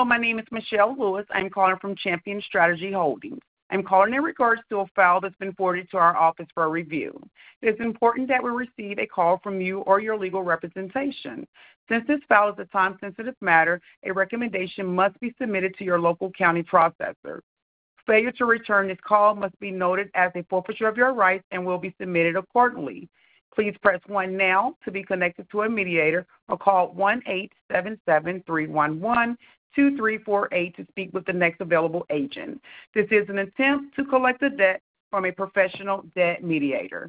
my name is Michelle Lewis. I'm calling from Champion Strategy Holdings. I'm calling in regards to a file that's been forwarded to our office for a review. It's important that we receive a call from you or your legal representation. Since this file is a time-sensitive matter, a recommendation must be submitted to your local county processor. Failure to return this call must be noted as a forfeiture of your rights and will be submitted accordingly. Please press 1 now to be connected to a mediator or call 1-877-311-2348 to speak with the next available agent. This is an attempt to collect a debt from a professional debt mediator.